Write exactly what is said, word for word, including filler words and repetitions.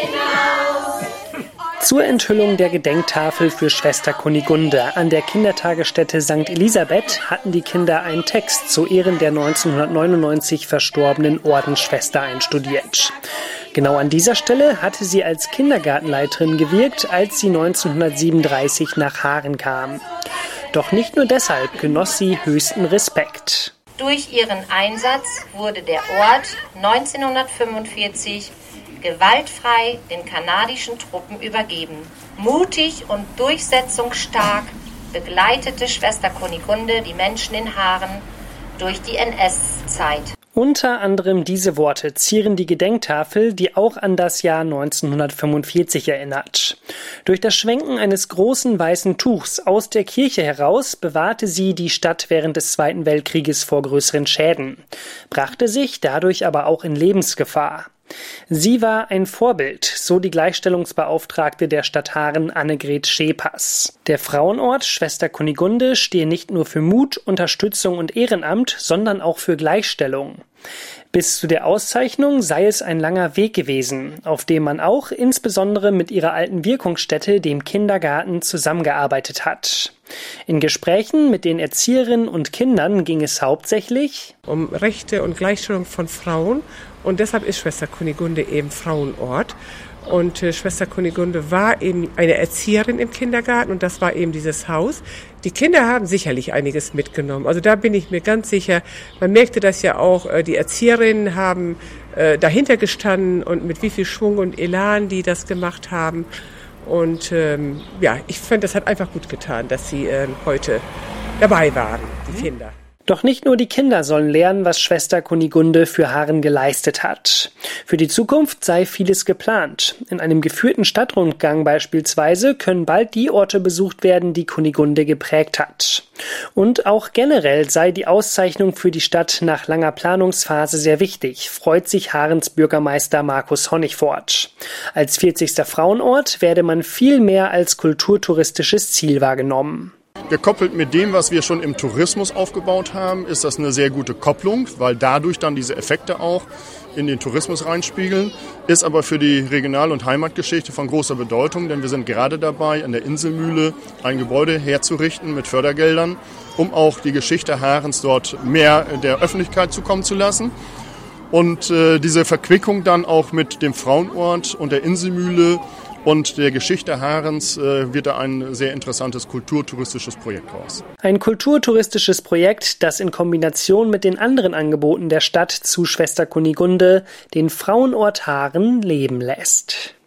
Zur Enthüllung der Gedenktafel für Schwester Kunigunde an der Kindertagesstätte Sankt Elisabeth hatten die Kinder einen Text zu Ehren der neunzehnhundertneunundneunzig verstorbenen Ordensschwester einstudiert. Genau an dieser Stelle hatte sie als Kindergartenleiterin gewirkt, als sie neunzehnhundertsiebenunddreißig nach Haaren kam. Doch nicht nur deshalb genoss sie höchsten Respekt. Durch ihren Einsatz wurde der Ort neunzehnhundertfünfundvierzig gewaltfrei den kanadischen Truppen übergeben. Mutig und durchsetzungsstark begleitete Schwester Kunigunde die Menschen in Haaren durch die N S-Zeit. Unter anderem diese Worte zieren die Gedenktafel, die auch an das Jahr neunzehnhundertfünfundvierzig erinnert. Durch das Schwenken eines großen weißen Tuchs aus der Kirche heraus bewahrte sie die Stadt während des Zweiten Weltkrieges vor größeren Schäden, brachte sich dadurch aber auch in Lebensgefahr. Sie war ein Vorbild, so die Gleichstellungsbeauftragte der Stadt Haaren Annegret Schepers. Der Frauenort Schwester Kunigunde stehe nicht nur für Mut, Unterstützung und Ehrenamt, sondern auch für Gleichstellung. Bis zu der Auszeichnung sei es ein langer Weg gewesen, auf dem man auch insbesondere mit ihrer alten Wirkungsstätte, dem Kindergarten, zusammengearbeitet hat. In Gesprächen mit den Erzieherinnen und Kindern ging es hauptsächlich um Rechte und Gleichstellung von Frauen. Und deshalb ist Schwester Kunigunde eben Frauenort. Und äh, Schwester Kunigunde war eben eine Erzieherin im Kindergarten und das war eben dieses Haus. Die Kinder haben sicherlich einiges mitgenommen. Also da bin ich mir ganz sicher. Man merkte das ja auch, äh, die Erzieherinnen haben äh, dahinter gestanden und mit wie viel Schwung und Elan die das gemacht haben. Und ähm, ja, ich fand, das hat einfach gut getan, dass sie äh, heute dabei waren, die Kinder. Doch nicht nur die Kinder sollen lernen, was Schwester Kunigunde für Haaren geleistet hat. Für die Zukunft sei vieles geplant. In einem geführten Stadtrundgang beispielsweise können bald die Orte besucht werden, die Kunigunde geprägt hat. Und auch generell sei die Auszeichnung für die Stadt nach langer Planungsphase sehr wichtig, freut sich Haarens Bürgermeister Markus Honigfort. Als vierzigster Frauenort werde man viel mehr als kulturtouristisches Ziel wahrgenommen. Gekoppelt mit dem, was wir schon im Tourismus aufgebaut haben, ist das eine sehr gute Kopplung, weil dadurch dann diese Effekte auch in den Tourismus reinspiegeln. Ist aber für die Regional- und Heimatgeschichte von großer Bedeutung, denn wir sind gerade dabei, an der Inselmühle ein Gebäude herzurichten mit Fördergeldern, um auch die Geschichte Haarens dort mehr der Öffentlichkeit zukommen zu lassen. Und äh, diese Verquickung dann auch mit dem Frauenort und der Inselmühle und der Geschichte Haarens äh, wird da ein sehr interessantes kulturtouristisches Projekt raus. Ein kulturtouristisches Projekt, das in Kombination mit den anderen Angeboten der Stadt zu Schwester Kunigunde den Frauenort Haaren leben lässt.